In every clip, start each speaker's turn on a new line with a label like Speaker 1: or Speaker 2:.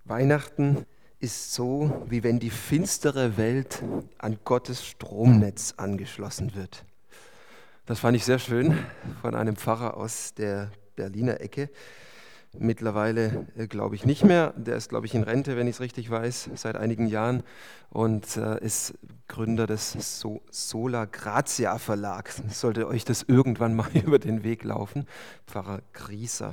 Speaker 1: Weihnachten ist so, wie wenn die finstere Welt an Gottes Stromnetz angeschlossen wird. Das fand ich sehr schön von einem Pfarrer aus der Berliner Ecke. Mittlerweile glaube ich nicht mehr. Der ist, glaube ich, in Rente, wenn ich es richtig weiß, seit einigen Jahren und ist Gründer des Sola Gratia Verlag. Sollte euch das irgendwann mal über den Weg laufen. Pfarrer Grieser.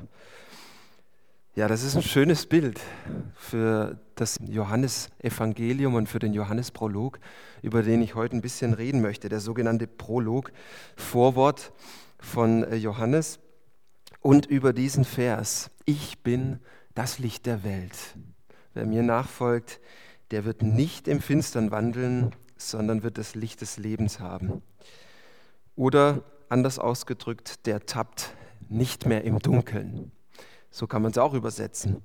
Speaker 1: Ja, das ist ein schönes Bild für das Johannesevangelium und für den Johannesprolog, über den ich heute ein bisschen reden möchte. Der sogenannte Prolog, Vorwort von Johannes und über diesen Vers: Ich bin das Licht der Welt. Wer mir nachfolgt, der wird nicht im Finstern wandeln, sondern wird das Licht des Lebens haben. Oder anders ausgedrückt, der tappt nicht mehr im Dunkeln. So kann man es auch übersetzen.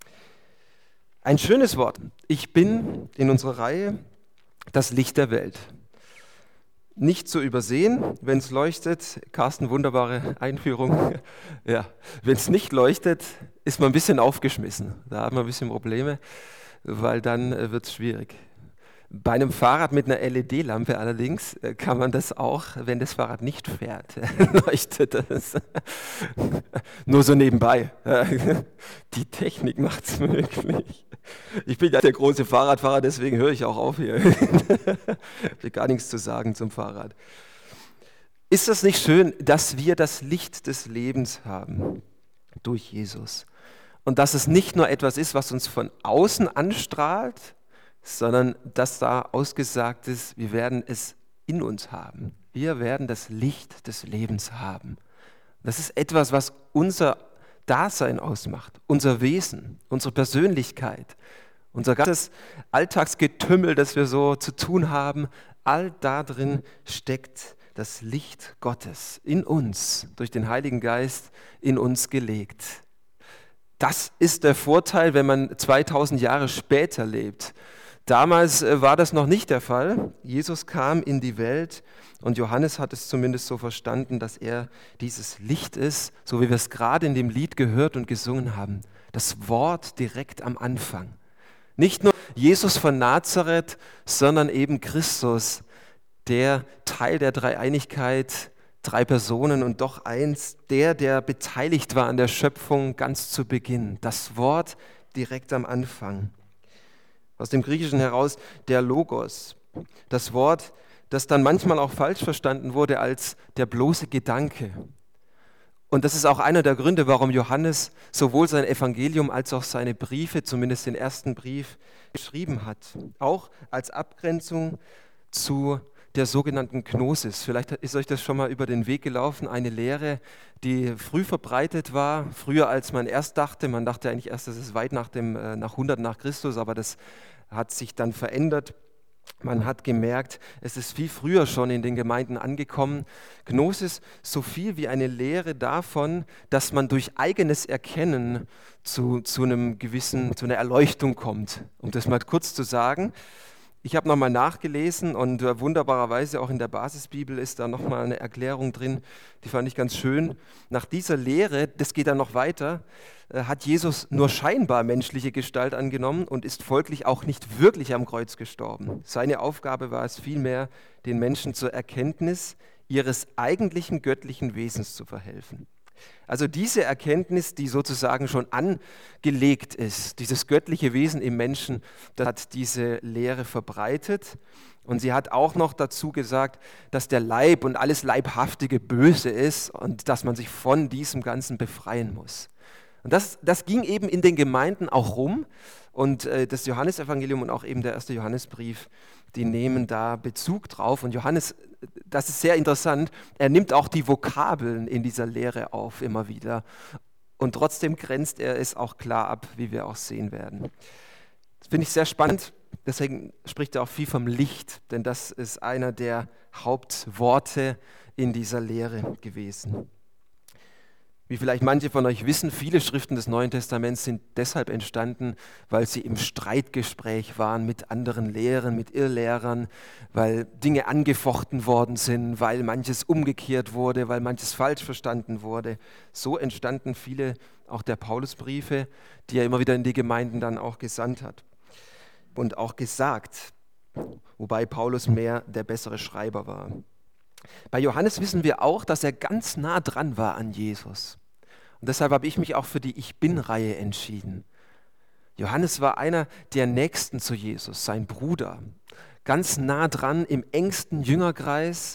Speaker 1: Ein schönes Wort. Ich bin in unserer Reihe das Licht der Welt. Nicht zu übersehen, wenn es leuchtet. Carsten, wunderbare Einführung. Ja, wenn es nicht leuchtet, ist man ein bisschen aufgeschmissen. Da hat man ein bisschen Probleme, weil dann wird es schwierig. Bei einem Fahrrad mit einer LED-Lampe allerdings kann man das auch, wenn das Fahrrad nicht fährt, leuchtet das. Nur so nebenbei. Die Technik macht es möglich. Ich bin ja der große Fahrradfahrer, deswegen höre ich auch auf hier. Ich habe gar nichts zu sagen zum Fahrrad. Ist das nicht schön, dass wir das Licht des Lebens haben durch Jesus? Und dass es nicht nur etwas ist, was uns von außen anstrahlt, sondern dass da ausgesagt ist, wir werden es in uns haben. Wir werden das Licht des Lebens haben. Das ist etwas, was unser Dasein ausmacht, unser Wesen, unsere Persönlichkeit, unser ganzes Alltagsgetümmel, das wir so zu tun haben. All da drin steckt das Licht Gottes in uns, durch den Heiligen Geist in uns gelegt. Das ist der Vorteil, wenn man 2000 Jahre später lebt. Damals war das noch nicht der Fall. Jesus kam in die Welt und Johannes hat es zumindest so verstanden, dass er dieses Licht ist, so wie wir es gerade in dem Lied gehört und gesungen haben. Das Wort direkt am Anfang. Nicht nur Jesus von Nazareth, sondern eben Christus, der Teil der Dreieinigkeit, 3 Personen und doch eins, der beteiligt war an der Schöpfung ganz zu Beginn. Das Wort direkt am Anfang. Aus dem Griechischen heraus der Logos, das Wort, das dann manchmal auch falsch verstanden wurde als der bloße Gedanke. Und das ist auch einer der Gründe, warum Johannes sowohl sein Evangelium als auch seine Briefe, zumindest den ersten Brief, geschrieben hat. Auch als Abgrenzung zu der sogenannten Gnosis. Vielleicht ist euch das schon mal über den Weg gelaufen, eine Lehre, die früh verbreitet war, früher als man erst dachte. Man dachte eigentlich erst, das ist weit nach 100 nach Christus, aber das hat sich dann verändert. Man hat gemerkt, es ist viel früher schon in den Gemeinden angekommen. Gnosis, so viel wie eine Lehre davon, dass man durch eigenes Erkennen zu einer Erleuchtung kommt. Um das mal kurz zu sagen. Ich habe nochmal nachgelesen und wunderbarerweise auch in der Basisbibel ist da nochmal eine Erklärung drin, die fand ich ganz schön. Nach dieser Lehre, das geht dann noch weiter, hat Jesus nur scheinbar menschliche Gestalt angenommen und ist folglich auch nicht wirklich am Kreuz gestorben. Seine Aufgabe war es vielmehr, den Menschen zur Erkenntnis ihres eigentlichen göttlichen Wesens zu verhelfen. Also diese Erkenntnis, die sozusagen schon angelegt ist, dieses göttliche Wesen im Menschen, das hat diese Lehre verbreitet. Und sie hat auch noch dazu gesagt, dass der Leib und alles Leibhaftige böse ist und dass man sich von diesem Ganzen befreien muss. Und das ging eben in den Gemeinden auch rum. Und das Johannesevangelium und auch eben der erste Johannesbrief, die nehmen da Bezug drauf. Und Johannes, das ist sehr interessant, er nimmt auch die Vokabeln in dieser Lehre auf immer wieder. Und trotzdem grenzt er es auch klar ab, wie wir auch sehen werden. Das finde ich sehr spannend. Deswegen spricht er auch viel vom Licht, denn das ist einer der Hauptworte in dieser Lehre gewesen. Wie vielleicht manche von euch wissen, viele Schriften des Neuen Testaments sind deshalb entstanden, weil sie im Streitgespräch waren mit anderen Lehrern, mit Irrlehrern, weil Dinge angefochten worden sind, weil manches umgekehrt wurde, weil manches falsch verstanden wurde. So entstanden viele auch der Paulusbriefe, die er immer wieder in die Gemeinden dann auch gesandt hat und auch gesagt, wobei Paulus mehr der bessere Schreiber war. Bei Johannes wissen wir auch, dass er ganz nah dran war an Jesus. Und deshalb habe ich mich auch für die Ich Bin-Reihe entschieden. Johannes war einer der Nächsten zu Jesus, sein Bruder. Ganz nah dran im engsten Jüngerkreis.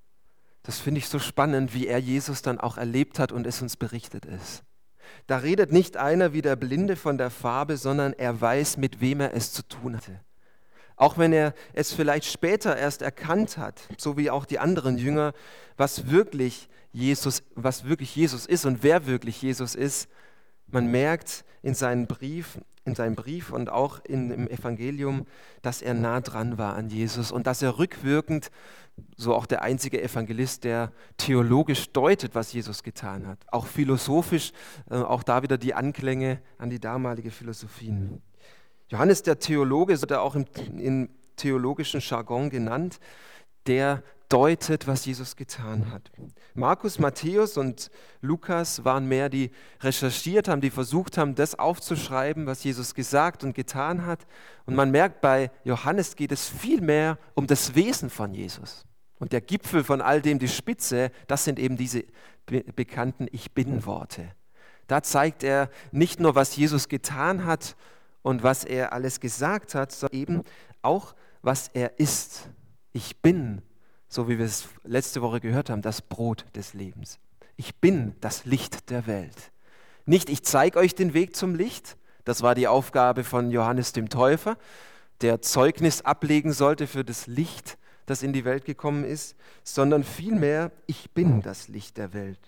Speaker 1: Das finde ich so spannend, wie er Jesus dann auch erlebt hat und es uns berichtet ist. Da redet nicht einer wie der Blinde von der Farbe, sondern er weiß, mit wem er es zu tun hatte. Auch wenn er es vielleicht später erst erkannt hat, so wie auch die anderen Jünger, was wirklich Jesus ist und wer wirklich Jesus ist, man merkt in seinem Brief und auch im Evangelium, dass er nah dran war an Jesus und dass er rückwirkend, so auch der einzige Evangelist, der theologisch deutet, was Jesus getan hat. Auch philosophisch, auch da wieder die Anklänge an die damalige Philosophien. Johannes der Theologe, wird er auch im theologischen Jargon genannt, der deutet, was Jesus getan hat. Markus, Matthäus und Lukas waren mehr, die recherchiert haben, die versucht haben, das aufzuschreiben, was Jesus gesagt und getan hat. Und man merkt, bei Johannes geht es viel mehr um das Wesen von Jesus. Und der Gipfel von all dem, die Spitze, das sind eben diese bekannten Ich-Bin-Worte. Da zeigt er nicht nur, was Jesus getan hat und was er alles gesagt hat, sondern eben auch, was er ist. Ich bin, so wie wir es letzte Woche gehört haben, das Brot des Lebens. Ich bin das Licht der Welt. Nicht, ich zeige euch den Weg zum Licht. Das war die Aufgabe von Johannes dem Täufer, der Zeugnis ablegen sollte für das Licht, das in die Welt gekommen ist, sondern vielmehr, ich bin das Licht der Welt.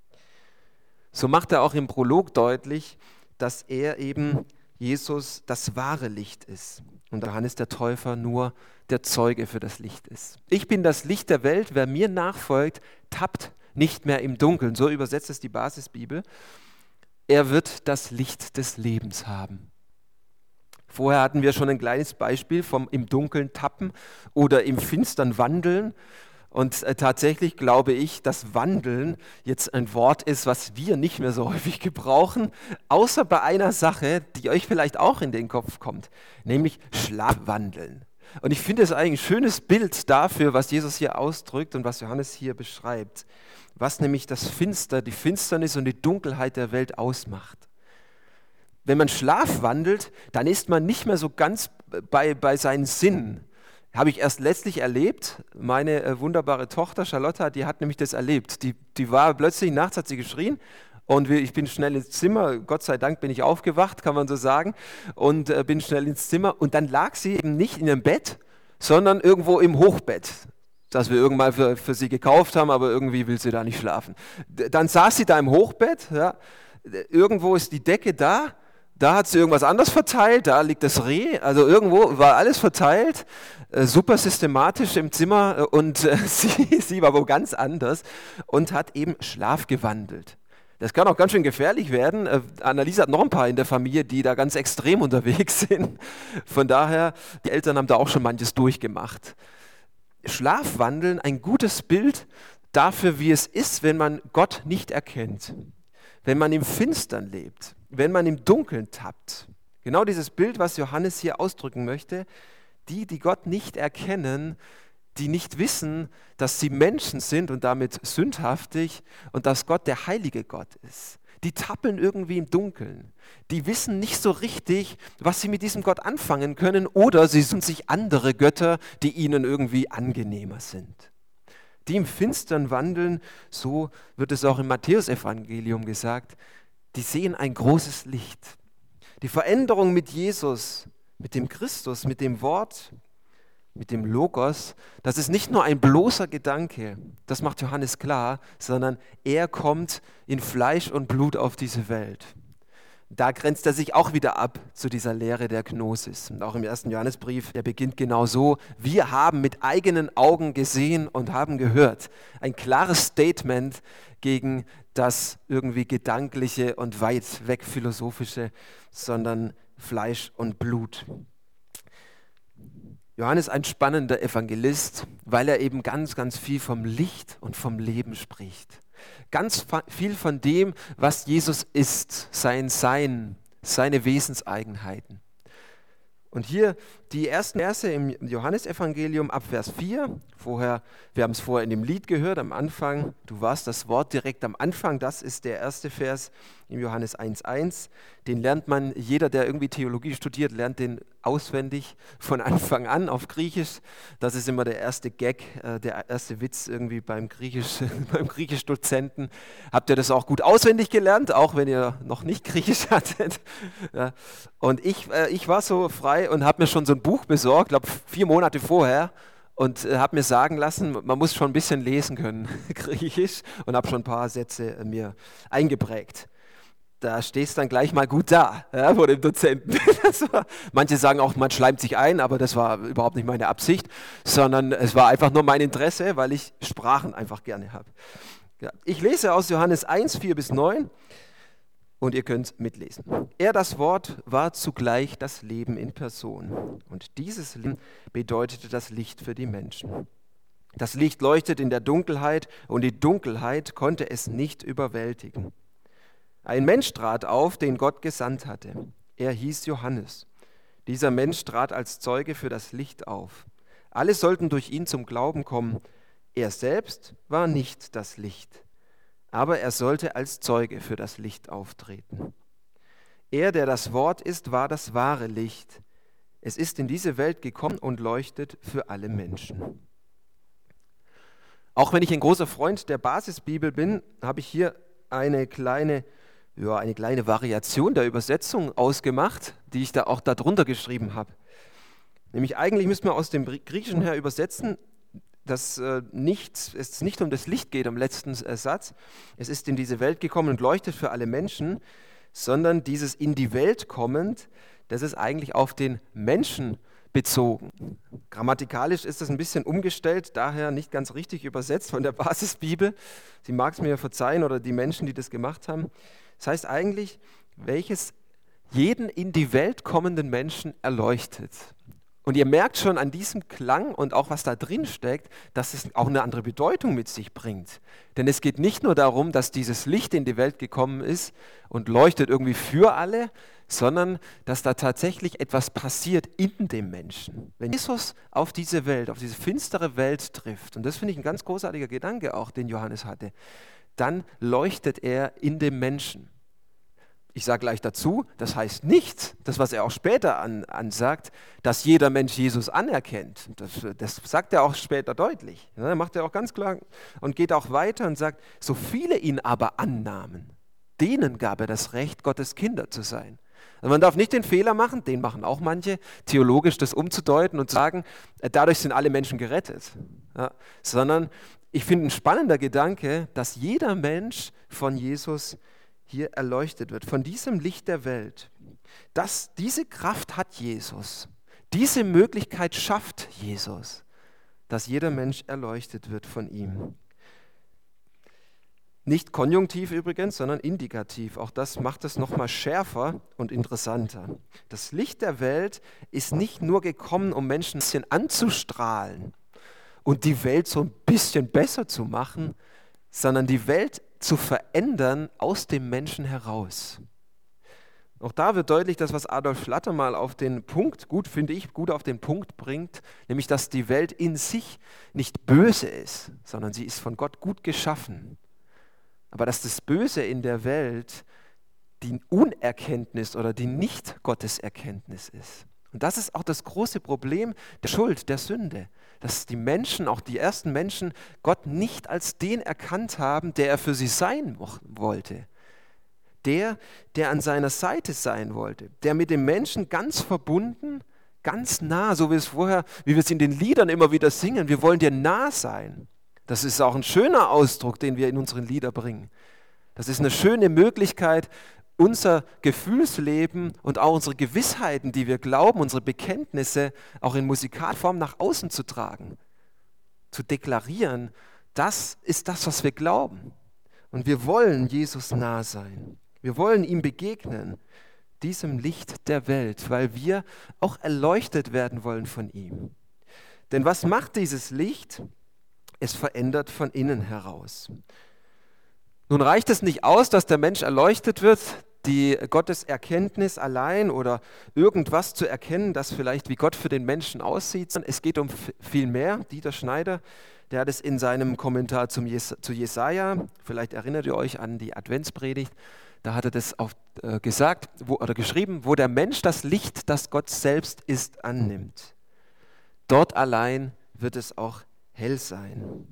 Speaker 1: So macht er auch im Prolog deutlich, dass er eben Jesus das wahre Licht ist und Johannes der Täufer nur der Zeuge für das Licht ist. Ich bin das Licht der Welt, wer mir nachfolgt, tappt nicht mehr im Dunkeln. So übersetzt es die Basisbibel. Er wird das Licht des Lebens haben. Vorher hatten wir schon ein kleines Beispiel vom im Dunkeln tappen oder im Finstern wandeln. Und tatsächlich glaube ich, dass Wandeln jetzt ein Wort ist, was wir nicht mehr so häufig gebrauchen, außer bei einer Sache, die euch vielleicht auch in den Kopf kommt, nämlich Schlafwandeln. Und ich finde es eigentlich ein schönes Bild dafür, was Jesus hier ausdrückt und was Johannes hier beschreibt, was nämlich das die Finsternis und die Dunkelheit der Welt ausmacht. Wenn man schlafwandelt, dann ist man nicht mehr so ganz bei seinen Sinnen. Habe ich erst letztlich erlebt. Meine wunderbare Tochter Charlotte, die hat nämlich das erlebt. Die war plötzlich, nachts hat sie geschrien und ich bin schnell ins Zimmer. Gott sei Dank bin ich aufgewacht, kann man so sagen, und bin schnell ins Zimmer. Und dann lag sie eben nicht in einem Bett, sondern irgendwo im Hochbett, das wir irgendwann für sie gekauft haben, aber irgendwie will sie da nicht schlafen. Dann saß sie da im Hochbett, ja. Irgendwo ist die Decke da. Da hat sie irgendwas anderes verteilt, da liegt das Reh, also irgendwo war alles verteilt, super systematisch im Zimmer und sie war wo ganz anders und hat eben Schlaf gewandelt. Das kann auch ganz schön gefährlich werden. Anneliese hat noch ein paar in der Familie, die da ganz extrem unterwegs sind. Von daher, die Eltern haben da auch schon manches durchgemacht. Schlafwandeln, ein gutes Bild dafür, wie es ist, wenn man Gott nicht erkennt, wenn man im Finstern lebt, wenn man im Dunkeln tappt. Genau dieses Bild, was Johannes hier ausdrücken möchte, die Gott nicht erkennen, die nicht wissen, dass sie Menschen sind und damit sündhaftig und dass Gott der heilige Gott ist. Die tappeln irgendwie im Dunkeln. Die wissen nicht so richtig, was sie mit diesem Gott anfangen können, oder sie suchen sich andere Götter, die ihnen irgendwie angenehmer sind. Die im Finstern wandeln, so wird es auch im Matthäusevangelium gesagt, die sehen ein großes Licht. Die Veränderung mit Jesus, mit dem Christus, mit dem Wort, mit dem Logos, das ist nicht nur ein bloßer Gedanke, das macht Johannes klar, sondern er kommt in Fleisch und Blut auf diese Welt. Da grenzt er sich auch wieder ab zu dieser Lehre der Gnosis. Und auch im 1. Johannesbrief, der beginnt genau so: Wir haben mit eigenen Augen gesehen und haben gehört. Ein klares Statement gegen das irgendwie Gedankliche und weit weg Philosophische, sondern Fleisch und Blut. Johannes ist ein spannender Evangelist, weil er eben ganz, ganz viel vom Licht und vom Leben spricht. Ganz viel von dem, was Jesus ist, sein Sein, seine Wesenseigenheiten. Und hier die ersten Verse im Johannesevangelium ab Vers 4. Wir haben es vorher in dem Lied gehört, am Anfang. Du warst das Wort direkt am Anfang. Das ist der erste Vers im Johannes 1,1. Den lernt man, jeder, der irgendwie Theologie studiert, lernt den auswendig von Anfang an auf Griechisch. Das ist immer der erste Gag, der erste Witz irgendwie beim Griechisch-Dozenten. Habt ihr das auch gut auswendig gelernt, auch wenn ihr noch nicht Griechisch hattet? Ja. Und ich war so frei und habe mir schon so ein Buch besorgt, glaube 4 Monate vorher, und habe mir sagen lassen, man muss schon ein bisschen lesen können, Griechisch, und habe schon ein paar Sätze mir eingeprägt. Da stehst dann gleich mal gut da, ja, vor dem Dozenten. Manche sagen auch, man schleimt sich ein, aber das war überhaupt nicht meine Absicht, sondern es war einfach nur mein Interesse, weil ich Sprachen einfach gerne habe. Ja, ich lese aus Johannes 1, 4-9 und ihr könnt mitlesen. Er, das Wort, war zugleich das Leben in Person. Und dieses Leben bedeutete das Licht für die Menschen. Das Licht leuchtet in der Dunkelheit und die Dunkelheit konnte es nicht überwältigen. Ein Mensch trat auf, den Gott gesandt hatte. Er hieß Johannes. Dieser Mensch trat als Zeuge für das Licht auf. Alle sollten durch ihn zum Glauben kommen. Er selbst war nicht das Licht, aber er sollte als Zeuge für das Licht auftreten. Er, der das Wort ist, war das wahre Licht. Es ist in diese Welt gekommen und leuchtet für alle Menschen. Auch wenn ich ein großer Freund der Basisbibel bin, habe ich hier eine kleine Variation der Übersetzung ausgemacht, die ich da auch darunter geschrieben habe. Nämlich eigentlich müsste man aus dem Griechischen her übersetzen, dass es nicht um das Licht geht am letzten Satz. Es ist in diese Welt gekommen und leuchtet für alle Menschen, sondern dieses in die Welt kommend, das ist eigentlich auf den Menschen bezogen. Grammatikalisch ist das ein bisschen umgestellt, daher nicht ganz richtig übersetzt von der Basisbibel. Sie mag es mir verzeihen oder die Menschen, die das gemacht haben. Das heißt eigentlich, welches jeden in die Welt kommenden Menschen erleuchtet. Und ihr merkt schon an diesem Klang und auch was da drin steckt, dass es auch eine andere Bedeutung mit sich bringt. Denn es geht nicht nur darum, dass dieses Licht in die Welt gekommen ist und leuchtet irgendwie für alle, sondern dass da tatsächlich etwas passiert in dem Menschen. Wenn Jesus auf diese Welt, auf diese finstere Welt trifft, und das finde ich ein ganz großartiger Gedanke auch, den Johannes hatte, dann leuchtet er in dem Menschen. Ich sage gleich dazu, das heißt nicht, das was er auch später ansagt, dass jeder Mensch Jesus anerkennt. Das sagt er auch später deutlich. Ja, macht er auch ganz klar und geht auch weiter und sagt, so viele ihn aber annahmen, denen gab er das Recht, Gottes Kinder zu sein. Also man darf nicht den Fehler machen, den machen auch manche, theologisch das umzudeuten und zu sagen, dadurch sind alle Menschen gerettet. Ja, sondern ich finde ein spannender Gedanke, dass jeder Mensch von Jesus hier erleuchtet wird, von diesem Licht der Welt. Diese Kraft hat Jesus. Diese Möglichkeit schafft Jesus, dass jeder Mensch erleuchtet wird von ihm. Nicht konjunktiv übrigens, sondern indikativ. Auch das macht es nochmal schärfer und interessanter. Das Licht der Welt ist nicht nur gekommen, um Menschen ein bisschen anzustrahlen und die Welt so ein bisschen besser zu machen, sondern die Welt zu verändern aus dem Menschen heraus. Auch da wird deutlich, dass was Adolf Schlatter mal auf den Punkt, gut auf den Punkt bringt, nämlich dass die Welt in sich nicht böse ist, sondern sie ist von Gott gut geschaffen. Aber dass das Böse in der Welt die Unerkenntnis oder die Nicht-Gotteserkenntnis ist. Und das ist auch das große Problem der Schuld, der Sünde, dass die Menschen, auch die ersten Menschen, Gott nicht als den erkannt haben, der er für sie sein wollte. Der an seiner Seite sein wollte, der mit dem Menschen ganz verbunden, ganz nah, so wie wir es in den Liedern immer wieder singen, wir wollen dir nah sein. Das ist auch ein schöner Ausdruck, den wir in unseren Liedern bringen. Das ist eine schöne Möglichkeit, unser Gefühlsleben und auch unsere Gewissheiten, die wir glauben, unsere Bekenntnisse auch in Musikalform nach außen zu tragen, zu deklarieren, das ist das, was wir glauben. Und wir wollen Jesus nah sein. Wir wollen ihm begegnen, diesem Licht der Welt, weil wir auch erleuchtet werden wollen von ihm. Denn was macht dieses Licht? Es verändert von innen heraus. Nun reicht es nicht aus, dass der Mensch erleuchtet wird, die Gottes Erkenntnis allein oder irgendwas zu erkennen, das vielleicht wie Gott für den Menschen aussieht. Es geht um viel mehr. Dieter Schneider, der hat es in seinem Kommentar zu Jesaja, vielleicht erinnert ihr euch an die Adventspredigt, da hat er das gesagt oder geschrieben, wo der Mensch das Licht, das Gott selbst ist, annimmt. Dort allein wird es auch hell sein.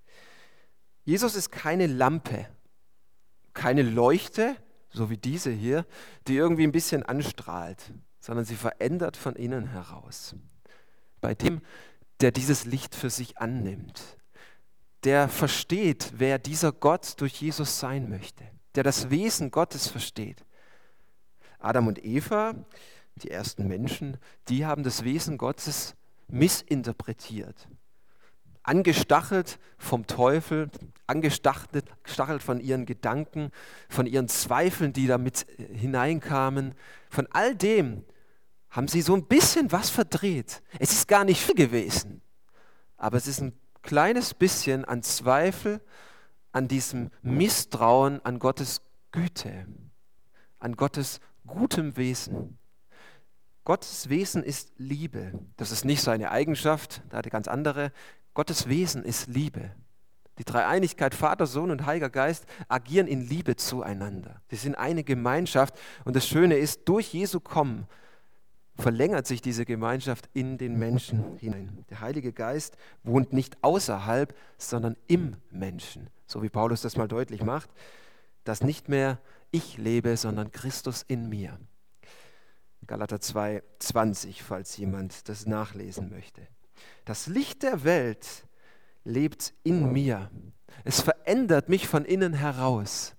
Speaker 1: Jesus ist keine Lampe, keine Leuchte, so wie diese hier, die irgendwie ein bisschen anstrahlt, sondern sie verändert von innen heraus. Bei dem, der dieses Licht für sich annimmt, der versteht, wer dieser Gott durch Jesus sein möchte, der das Wesen Gottes versteht. Adam und Eva, die ersten Menschen, die haben das Wesen Gottes missinterpretiert. Angestachelt vom Teufel, angestachelt von ihren Gedanken, von ihren Zweifeln, die damit hineinkamen. Von all dem haben sie so ein bisschen was verdreht. Es ist gar nicht viel gewesen, aber es ist ein kleines bisschen an Zweifel, an diesem Misstrauen an Gottes Güte, an Gottes gutem Wesen. Gottes Wesen ist Liebe. Das ist nicht seine Eigenschaft, da hat er ganz andere. Gottes Wesen ist Liebe. Die Dreieinigkeit, Vater, Sohn und Heiliger Geist, agieren in Liebe zueinander. Sie sind eine Gemeinschaft und das Schöne ist, durch Jesu Kommen verlängert sich diese Gemeinschaft in den Menschen hinein. Der Heilige Geist wohnt nicht außerhalb, sondern im Menschen. So wie Paulus das mal deutlich macht, dass nicht mehr ich lebe, sondern Christus in mir. Galater 2,20, falls jemand das nachlesen möchte. Das Licht der Welt lebt in mir. Es verändert mich von innen heraus,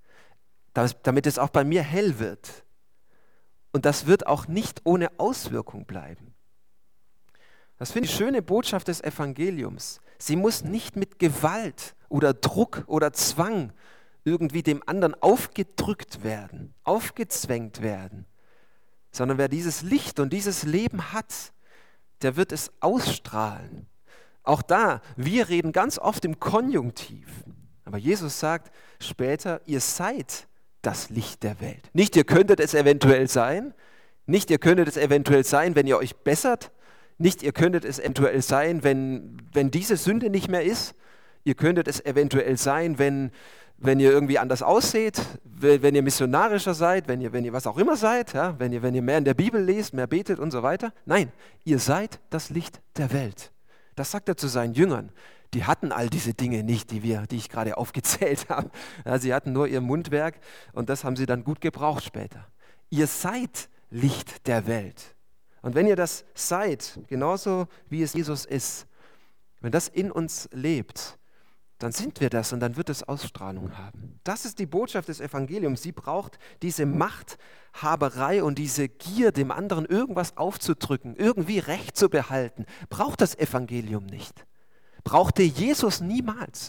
Speaker 1: damit es auch bei mir hell wird. Und das wird auch nicht ohne Auswirkung bleiben. Das finde ich die schöne Botschaft des Evangeliums. Sie muss nicht mit Gewalt oder Druck oder Zwang irgendwie dem anderen aufgedrückt werden, aufgezwängt werden, sondern wer dieses Licht und dieses Leben hat, der wird es ausstrahlen. Auch da, wir reden ganz oft im Konjunktiv, aber Jesus sagt später, ihr seid das Licht der Welt. Nicht ihr könntet es eventuell sein, nicht ihr könntet es eventuell sein, wenn ihr euch bessert, nicht ihr könntet es eventuell sein, wenn diese Sünde nicht mehr ist, ihr könntet es eventuell sein, wenn ihr irgendwie anders ausseht, wenn ihr missionarischer seid, wenn ihr was auch immer seid, ja, wenn ihr mehr in der Bibel lest, mehr betet und so weiter. Nein, ihr seid das Licht der Welt. Das sagt er zu seinen Jüngern. Die hatten all diese Dinge nicht, die ich gerade aufgezählt habe. Ja, sie hatten nur ihr Mundwerk und das haben sie dann gut gebraucht später. Ihr seid Licht der Welt. Und wenn ihr das seid, genauso wie es Jesus ist, wenn das in uns lebt, dann sind wir das und dann wird es Ausstrahlung haben. Das ist die Botschaft des Evangeliums. Sie braucht diese Machthaberei und diese Gier, dem anderen irgendwas aufzudrücken, irgendwie Recht zu behalten. Braucht das Evangelium nicht. Brauchte Jesus niemals.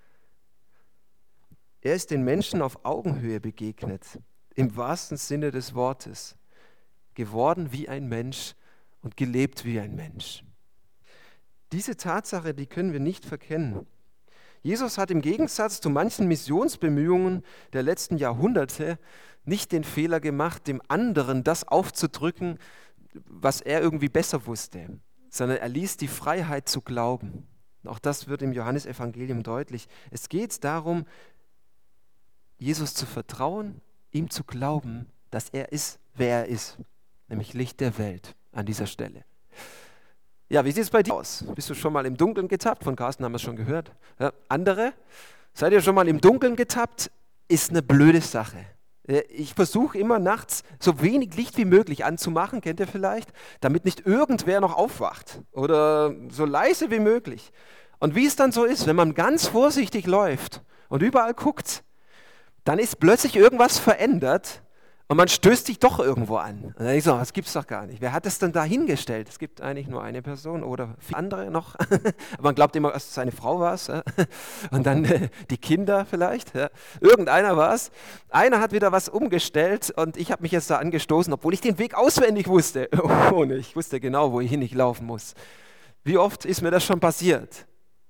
Speaker 1: Er ist den Menschen auf Augenhöhe begegnet, im wahrsten Sinne des Wortes, geworden wie ein Mensch und gelebt wie ein Mensch. Diese Tatsache, die können wir nicht verkennen. Jesus hat im Gegensatz zu manchen Missionsbemühungen der letzten Jahrhunderte nicht den Fehler gemacht, dem anderen das aufzudrücken, was er irgendwie besser wusste, sondern er ließ die Freiheit zu glauben. Auch das wird im Johannesevangelium deutlich. Es geht darum, Jesus zu vertrauen, ihm zu glauben, dass er ist, wer er ist, nämlich Licht der Welt an dieser Stelle. Ja, wie sieht es bei dir aus? Bist du schon mal im Dunkeln getappt? Von Carsten haben wir es schon gehört. Ja, andere? Seid ihr schon mal im Dunkeln getappt? Ist eine blöde Sache. Ich versuche immer nachts so wenig Licht wie möglich anzumachen, kennt ihr vielleicht, damit nicht irgendwer noch aufwacht oder so leise wie möglich. Und wie es dann so ist, wenn man ganz vorsichtig läuft und überall guckt, dann ist plötzlich irgendwas verändert Und man stößt sich doch irgendwo an. Und dann denke ich so, das gibt's doch gar nicht. Wer hat es denn da hingestellt? Es gibt eigentlich nur eine Person oder viele andere noch. Aber man glaubt immer, dass seine Frau war es. Ja? Und dann die Kinder vielleicht. Ja? Irgendeiner war es. Einer hat wieder was umgestellt und ich habe mich jetzt da angestoßen, obwohl ich den Weg auswendig wusste. Ich wusste genau, wohin ich laufen muss. Wie oft ist mir das schon passiert?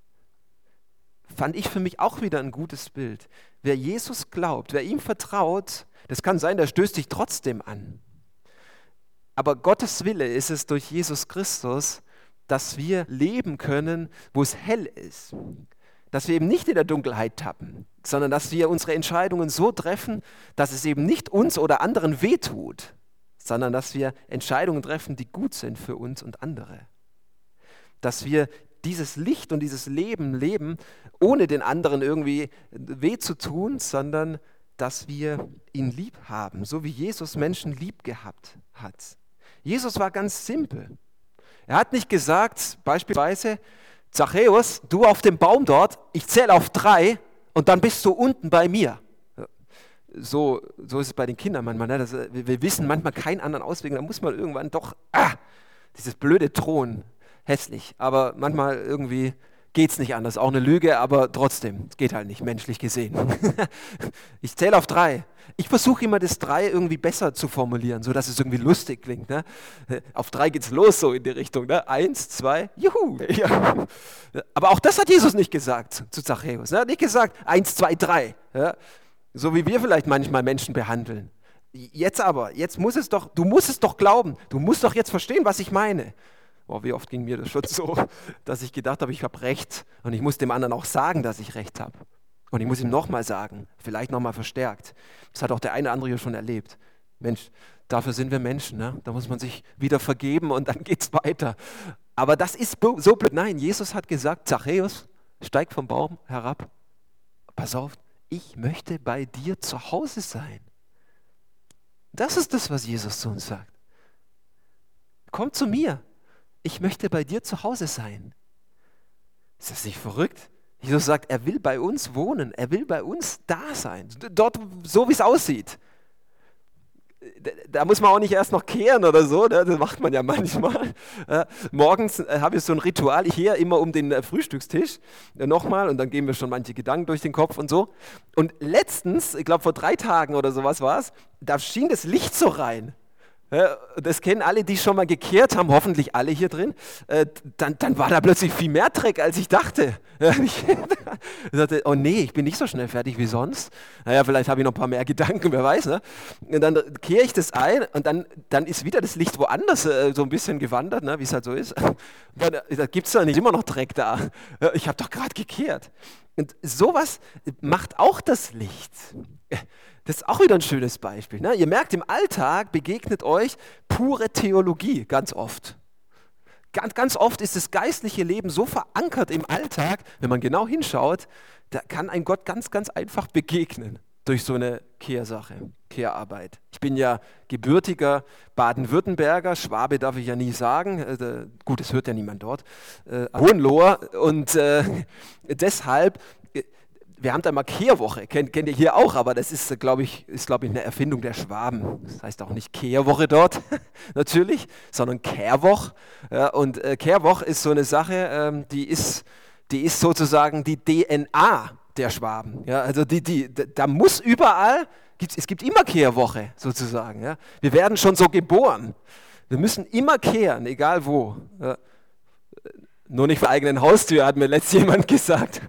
Speaker 1: Fand ich für mich auch wieder ein gutes Bild. Wer Jesus glaubt, wer ihm vertraut, das kann sein, der stößt dich trotzdem an. Aber Gottes Wille ist es durch Jesus Christus, dass wir leben können, wo es hell ist. Dass wir eben nicht in der Dunkelheit tappen, sondern dass wir unsere Entscheidungen so treffen, dass es eben nicht uns oder anderen wehtut, sondern dass wir Entscheidungen treffen, die gut sind für uns und andere. Dass wir dieses Licht und dieses Leben leben, ohne den anderen irgendwie weh zu tun, sondern dass wir ihn lieb haben, so wie Jesus Menschen lieb gehabt hat. Jesus war ganz simpel. Er hat nicht gesagt, beispielsweise, Zachäus, du auf dem Baum dort, ich zähle auf 3 und dann bist du unten bei mir. So ist es bei den Kindern manchmal. Ne? Wir wissen manchmal keinen anderen Ausweg, da muss man irgendwann doch, dieses blöde Drohen, hässlich, aber manchmal irgendwie geht es nicht anders. Auch eine Lüge, aber trotzdem, es geht halt nicht, menschlich gesehen. Ich zähle auf 3. Ich versuche immer das 3 irgendwie besser zu formulieren, sodass es irgendwie lustig klingt. Ne? Auf 3 geht's los, so in die Richtung. Ne? 1, 2, juhu. Ja. Aber auch das hat Jesus nicht gesagt zu Zachäus. Er hat nicht gesagt, 1, 2, 3. Ja? So wie wir vielleicht manchmal Menschen behandeln. Jetzt muss es doch, du musst es doch glauben. Du musst doch jetzt verstehen, was ich meine. Boah, wie oft ging mir das schon so, dass ich gedacht habe, ich habe recht und ich muss dem anderen auch sagen, dass ich recht habe. Und ich muss ihm nochmal sagen, vielleicht nochmal verstärkt. Das hat auch der eine oder andere hier schon erlebt. Mensch, dafür sind wir Menschen, ne? Da muss man sich wieder vergeben und dann geht es weiter. Aber das ist so blöd. Nein, Jesus hat gesagt, Zachäus, steig vom Baum herab. Pass auf, ich möchte bei dir zu Hause sein. Das ist das, was Jesus zu uns sagt. Komm zu mir. Ich möchte bei dir zu Hause sein. Ist das nicht verrückt? Jesus sagt, er will bei uns wohnen, er will bei uns da sein, dort, so wie es aussieht. Da muss man auch nicht erst noch kehren oder so, das macht man ja manchmal. Morgens habe ich so ein Ritual, ich kehre immer um den Frühstückstisch nochmal und dann gehen mir schon manche Gedanken durch den Kopf und so. Und letztens, ich glaube vor 3 Tagen oder sowas war es, da schien das Licht so rein. Das kennen alle, die schon mal gekehrt haben, hoffentlich alle hier drin. Dann war da plötzlich viel mehr Dreck, als ich dachte. Ich dachte, oh nee, ich bin nicht so schnell fertig wie sonst. Naja, vielleicht habe ich noch ein paar mehr Gedanken, wer weiß. Ne? Und dann kehre ich das ein und dann ist wieder das Licht woanders so ein bisschen gewandert, ne, wie es halt so ist. Da gibt es doch nicht immer noch Dreck da. Ich habe doch gerade gekehrt. Und sowas macht auch das Licht. Das ist auch wieder ein schönes Beispiel. Ne? Ihr merkt, im Alltag begegnet euch pure Theologie ganz oft. Ganz oft ist das geistliche Leben so verankert im Alltag, wenn man genau hinschaut, da kann ein Gott ganz, ganz einfach begegnen durch so eine Kehrarbeit. Ich bin ja gebürtiger Baden-Württemberger, Schwabe darf ich ja nie sagen, gut, das hört ja niemand dort, Hohenloher und deshalb, wir haben da mal Kehrwoche, kennt ihr hier auch, aber das ist, glaube ich, eine Erfindung der Schwaben. Das heißt auch nicht Kehrwoche dort, natürlich, sondern Kehrwoch. Ja, und Kehrwoch ist so eine Sache, die ist sozusagen die DNA der Schwaben. Ja, also da muss überall, es gibt immer Kehrwoche sozusagen. Ja. Wir werden schon so geboren. Wir müssen immer kehren, egal wo. Ja. Nur nicht vor der eigenen Haustür, hat mir letztens jemand gesagt.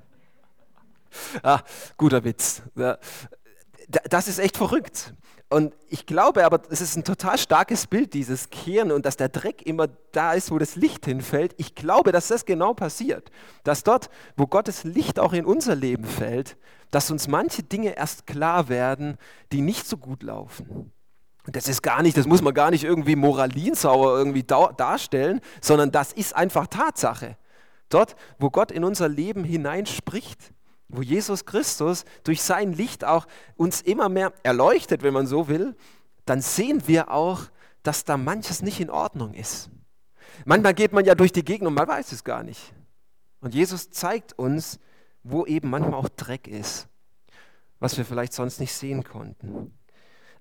Speaker 1: Guter Witz. Das ist echt verrückt. Und ich glaube aber, es ist ein total starkes Bild, dieses Kehren und dass der Dreck immer da ist, wo das Licht hinfällt. Ich glaube, dass das genau passiert. Dass dort, wo Gottes Licht auch in unser Leben fällt, dass uns manche Dinge erst klar werden, die nicht so gut laufen. Und das muss man gar nicht irgendwie moralinsauer irgendwie darstellen, sondern das ist einfach Tatsache. Dort, wo Gott in unser Leben hineinspricht, wo Jesus Christus durch sein Licht auch uns immer mehr erleuchtet, wenn man so will, dann sehen wir auch, dass da manches nicht in Ordnung ist. Manchmal geht man ja durch die Gegend und man weiß es gar nicht. Und Jesus zeigt uns, wo eben manchmal auch Dreck ist, was wir vielleicht sonst nicht sehen konnten.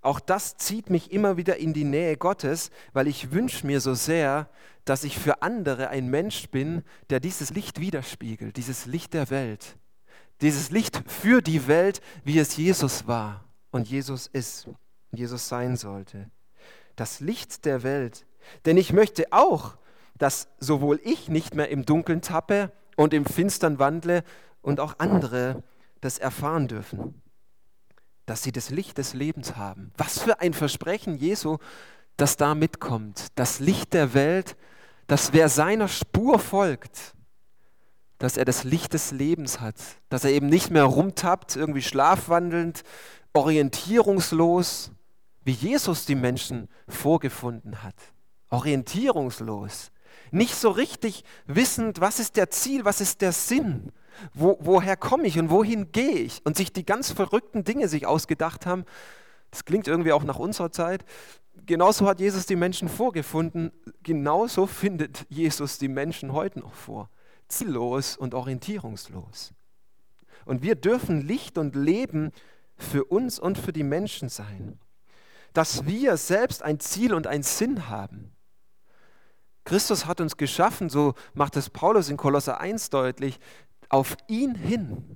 Speaker 1: Auch das zieht mich immer wieder in die Nähe Gottes, weil ich wünsche mir so sehr, dass ich für andere ein Mensch bin, der dieses Licht widerspiegelt, dieses Licht der Welt. Dieses Licht für die Welt, wie es Jesus war und Jesus ist, Jesus sein sollte. Das Licht der Welt. Denn ich möchte auch, dass sowohl ich nicht mehr im Dunkeln tappe und im Finstern wandle und auch andere das erfahren dürfen. Dass sie das Licht des Lebens haben. Was für ein Versprechen Jesu, das da mitkommt. Das Licht der Welt, dass wer seiner Spur folgt, dass er das Licht des Lebens hat. Dass er eben nicht mehr rumtappt, irgendwie schlafwandelnd, orientierungslos, wie Jesus die Menschen vorgefunden hat. Orientierungslos. Nicht so richtig wissend, was ist der Ziel, was ist der Sinn. Woher komme ich und wohin gehe ich? Und sich die ganz verrückten Dinge sich ausgedacht haben, das klingt irgendwie auch nach unserer Zeit. Genauso hat Jesus die Menschen vorgefunden, genauso findet Jesus die Menschen heute noch vor. Ziellos und orientierungslos. Und wir dürfen Licht und Leben für uns und für die Menschen sein. Dass wir selbst ein Ziel und einen Sinn haben. Christus hat uns geschaffen, so macht es Paulus in Kolosser 1 deutlich, auf ihn hin.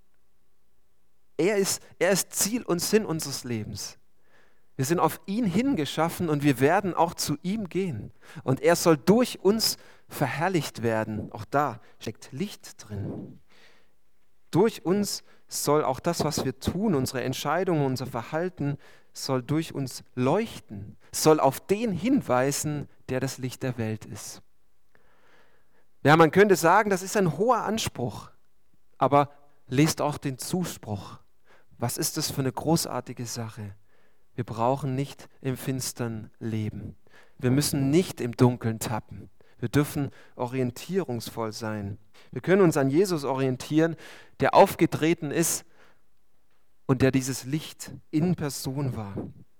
Speaker 1: Er ist Ziel und Sinn unseres Lebens. Wir sind auf ihn hingeschaffen und wir werden auch zu ihm gehen. Und er soll durch uns verherrlicht werden. Auch da steckt Licht drin. Durch uns soll auch das, was wir tun, unsere Entscheidungen, unser Verhalten, soll durch uns leuchten, soll auf den hinweisen, der das Licht der Welt ist. Ja, man könnte sagen, das ist ein hoher Anspruch, aber lest auch den Zuspruch. Was ist das für eine großartige Sache? Wir brauchen nicht im Finstern leben. Wir müssen nicht im Dunkeln tappen. Wir dürfen orientierungsvoll sein. Wir können uns an Jesus orientieren, der aufgetreten ist und der dieses Licht in Person war.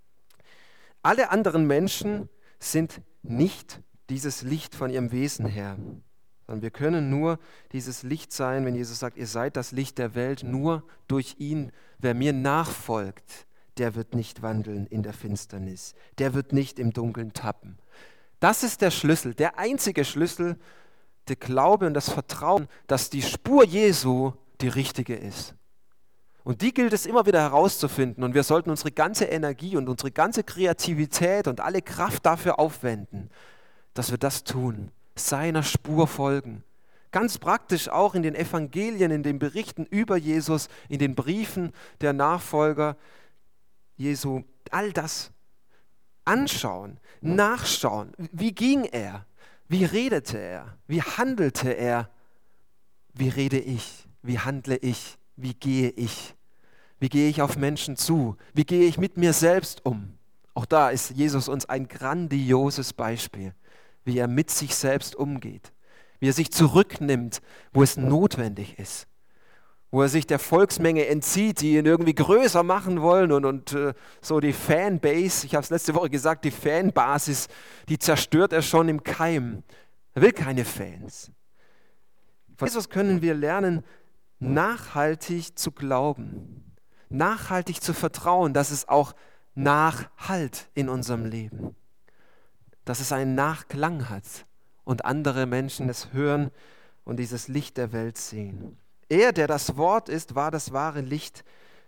Speaker 1: Alle anderen Menschen sind nicht dieses Licht von ihrem Wesen her. Sondern wir können nur dieses Licht sein, wenn Jesus sagt, ihr seid das Licht der Welt, nur durch ihn. Wer mir nachfolgt, der wird nicht wandeln in der Finsternis. Der wird nicht im Dunkeln tappen. Das ist der Schlüssel, der einzige Schlüssel, der Glaube und das Vertrauen, dass die Spur Jesu die richtige ist. Und die gilt es immer wieder herauszufinden. Und wir sollten unsere ganze Energie und unsere ganze Kreativität und alle Kraft dafür aufwenden, dass wir das tun, seiner Spur folgen. Ganz praktisch auch in den Evangelien, in den Berichten über Jesus, in den Briefen der Nachfolger Jesu, all das anschauen, nachschauen. Wie ging er? Wie redete er? Wie handelte er? Wie rede ich? Wie handle ich? Wie gehe ich? Wie gehe ich auf Menschen zu? Wie gehe ich mit mir selbst um? Auch da ist Jesus uns ein grandioses Beispiel, wie er mit sich selbst umgeht, wie er sich zurücknimmt, wo es notwendig ist, wo er sich der Volksmenge entzieht, die ihn irgendwie größer machen wollen und so die Fanbase, ich habe es letzte Woche gesagt, die Fanbasis, die zerstört er schon im Keim. Er will keine Fans. Von Jesus können wir lernen, nachhaltig zu glauben, nachhaltig zu vertrauen, dass es auch Nachhalt in unserem Leben, dass es einen Nachklang hat und andere Menschen es hören und dieses Licht der Welt sehen. Er, der das Wort ist, war das wahre Licht.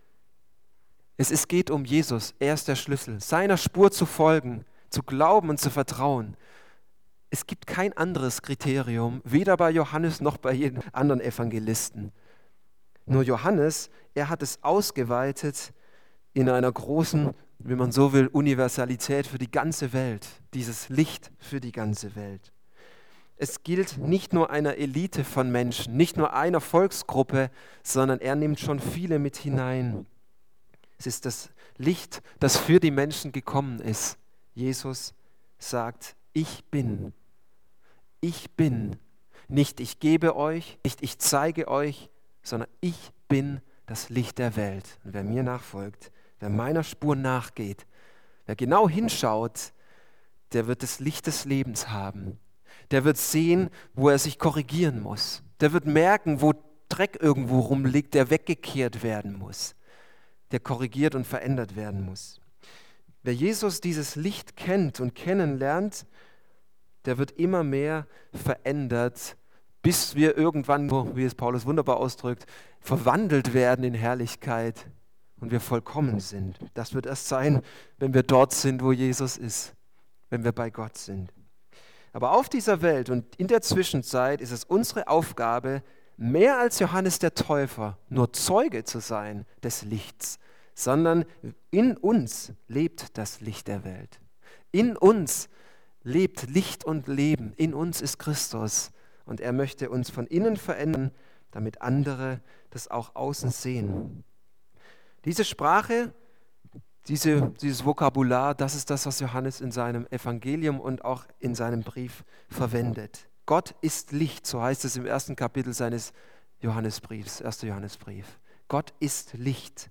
Speaker 1: Es geht um Jesus, er ist der Schlüssel, seiner Spur zu folgen, zu glauben und zu vertrauen. Es gibt kein anderes Kriterium, weder bei Johannes noch bei jedem anderen Evangelisten. Nur Johannes, er hat es ausgeweitet in einer großen, wenn man so will, Universalität für die ganze Welt, dieses Licht für die ganze Welt. Es gilt nicht nur einer Elite von Menschen, nicht nur einer Volksgruppe, sondern er nimmt schon viele mit hinein. Es ist das Licht, das für die Menschen gekommen ist. Jesus sagt, ich bin. Ich bin. Nicht ich gebe euch, nicht ich zeige euch, sondern ich bin das Licht der Welt. Und wer mir nachfolgt, wer meiner Spur nachgeht, wer genau hinschaut, der wird das Licht des Lebens haben. Der wird sehen, wo er sich korrigieren muss. Der wird merken, wo Dreck irgendwo rumliegt, der weggekehrt werden muss, der korrigiert und verändert werden muss. Wer Jesus dieses Licht kennt und kennenlernt, der wird immer mehr verändert, bis wir irgendwann, wie es Paulus wunderbar ausdrückt, verwandelt werden in Herrlichkeit und wir vollkommen sind. Das wird erst sein, wenn wir dort sind, wo Jesus ist, wenn wir bei Gott sind. Aber auf dieser Welt und in der Zwischenzeit ist es unsere Aufgabe, mehr als Johannes der Täufer nur Zeuge zu sein des Lichts, sondern in uns lebt das Licht der Welt. In uns lebt Licht und Leben. In uns ist Christus. Und er möchte uns von innen verändern, damit andere das auch außen sehen. Diese Sprache, dieses Vokabular, das ist das, was Johannes in seinem Evangelium und auch in seinem Brief verwendet. Gott ist Licht, so heißt es im ersten Kapitel seines Johannesbriefs, 1. Johannesbrief. Gott ist Licht.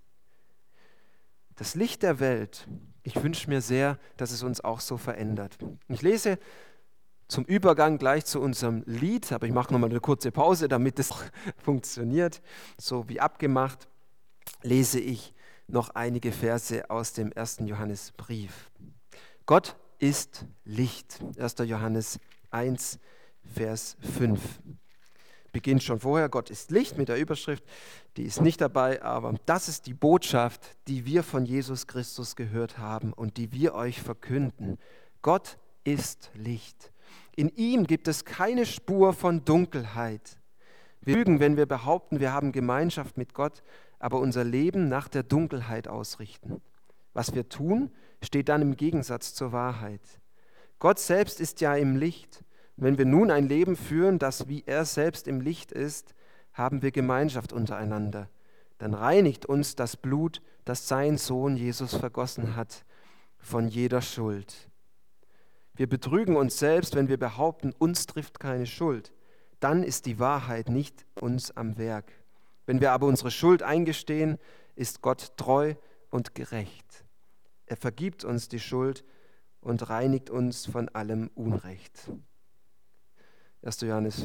Speaker 1: Das Licht der Welt. Ich wünsche mir sehr, dass es uns auch so verändert. Ich lese zum Übergang gleich zu unserem Lied, aber ich mache nochmal eine kurze Pause, damit es funktioniert. So wie abgemacht, lese ich noch einige Verse aus dem 1. Johannesbrief. Gott ist Licht. 1. Johannes 1, Vers 5. Beginnt schon vorher, Gott ist Licht mit der Überschrift, die ist nicht dabei, aber das ist die Botschaft, die wir von Jesus Christus gehört haben und die wir euch verkünden. Gott ist Licht. In ihm gibt es keine Spur von Dunkelheit. Wir lügen, wenn wir behaupten, wir haben Gemeinschaft mit Gott, aber unser Leben nach der Dunkelheit ausrichten. Was wir tun, steht dann im Gegensatz zur Wahrheit. Gott selbst ist ja im Licht. Wenn wir nun ein Leben führen, das wie er selbst im Licht ist, haben wir Gemeinschaft untereinander. Dann reinigt uns das Blut, das sein Sohn Jesus vergossen hat, von jeder Schuld. Wir betrügen uns selbst, wenn wir behaupten, uns trifft keine Schuld. Dann ist die Wahrheit nicht uns am Werk. Wenn wir aber unsere Schuld eingestehen, ist Gott treu und gerecht. Er vergibt uns die Schuld und reinigt uns von allem Unrecht. 1. Johannes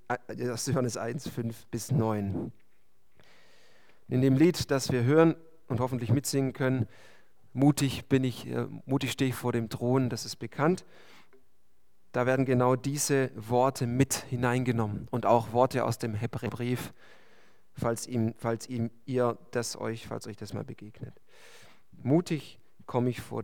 Speaker 1: 1, 5 bis 9. In dem Lied, das wir hören und hoffentlich mitsingen können, mutig stehe ich vor dem Thron, das ist bekannt. Da werden genau diese Worte mit hineingenommen und auch Worte aus dem Hebräerbrief, falls euch das mal begegnet. Mutig komme ich vor